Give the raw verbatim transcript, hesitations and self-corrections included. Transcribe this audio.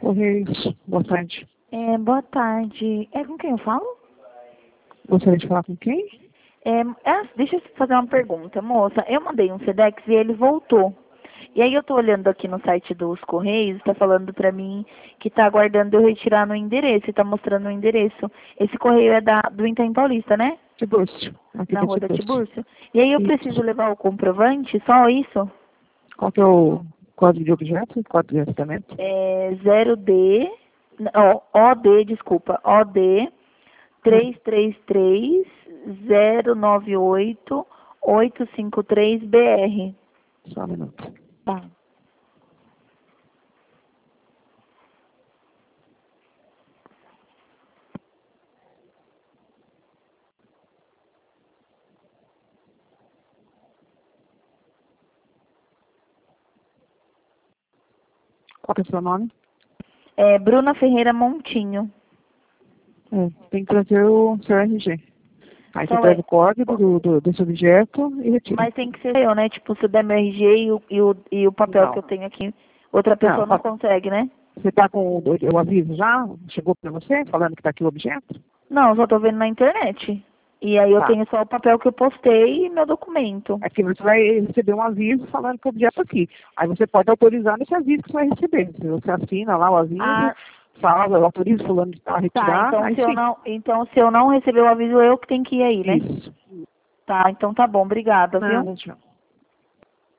Correios, boa tarde. É, boa tarde. É com quem eu falo? Gostaria de falar com quem? É, é, deixa eu fazer uma pergunta, moça. Eu mandei um Sedex e ele voltou. E aí eu tô olhando aqui no site dos Correios, tá falando pra mim que tá aguardando eu retirar no endereço, e tá mostrando o endereço. Esse correio é da, do Itaim Paulista, né? Tibúrcio. Aqui Na que é rua da Tibúrcio. Tibúrcio. E aí eu Isso. preciso levar o comprovante, só isso? Qual que é o código de objeto? Código de receberto? É zero D, ó, O D, desculpa, O D três três três zero nove oito oito cinco três B R. Só um minuto. Tá. Qual que é o seu nome? É Bruna Ferreira Montinho. É, tem que trazer o seu R G. Aí você Só traz é, o código do, do, desse objeto e retira. mas tem que ser eu, né? Tipo, se eu der meu R G e o, e o, e o papel Não. que eu tenho aqui, outra Não, pessoa não consegue, né? você está com o, o aviso já? Chegou para você falando que está aqui o objeto? Não, só tô vendo na internet. E aí eu Tá. tenho só o papel que eu postei e meu documento. Aqui você vai receber um aviso falando que o objeto está aqui. Aí você pode autorizar nesse aviso que você vai receber. Se você assina lá o aviso, Ah, fala, autoriza fulano de tal a tá, retirar, então aí se eu sim. não, então se eu não receber o aviso, eu que tenho que ir aí, né? Isso. Tá, então tá bom, obrigada, viu? Nada, tchau.